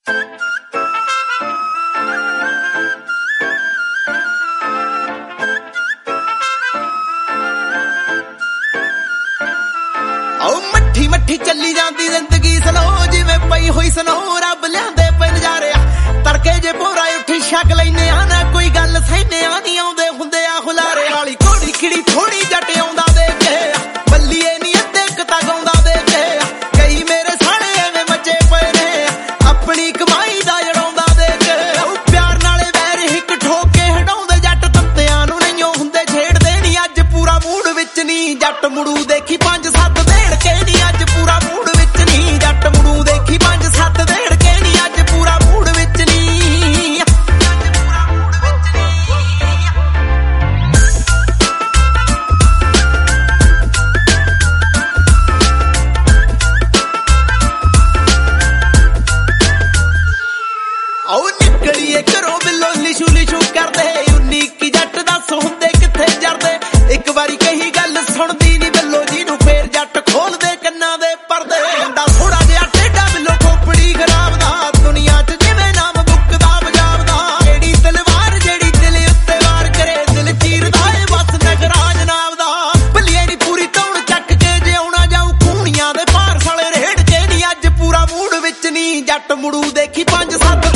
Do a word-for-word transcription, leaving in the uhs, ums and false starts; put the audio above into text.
मट्ठी मट्ठी चली जाती जिंदगी स्लो जिवें पई होई सनो रब लियांदे पे नजारे तड़के जे भोरा उठी छक लैने आ ना कोई गल सहने आ नहीं आउंदे हुंदे आ हुलारे वाली घोड़ी खिड़ी थोड़ी जट आउंदा देख के बल्लीए नी अद्धे कता गाउंदा देख के कई मेरे साले एवें मचे पए ने अपनी कमाई दा जड़ाउंदा देख के प्यार नाले वैर हिक ठोक के हटाउंदे जट तत्तियां नूं नहीं हुंदे छेड़दे नी अज पूरा मूड विच नी जट मुड़ू देखी पंज सत्त देड़ के नी अज पूरा मूड विच नी जट मुड़ू देखी पंज सत्त देड़ के नी अज पूरा मूड विच नी आओ निकलिए घरों बिल्लो लिशू लिशू करदे उन्नी की जट दस हुंदे किथे जरदे एक बारी कही गल सुनदी नी बिल्लो जी नूं फेर जट खोल दे कन्नां दे परदे मुंडा थोड़ा जिहा टेढ़ा बिल्लो खोपड़ी खराब दा दुनिया च जिवें नाम बुकदा बजावदा जेड़ी तलवार जेड़ी दिल उत्ते वार करे दिल चीरदा ए बस नगराज नाम दा भलिए नी पूरी तौण चक के जे आउणा जाऊं खूनियां दे पार साले रेड़ के नी अज पूरा मूड विच नी जट मुड़ू देखी पंज सत्त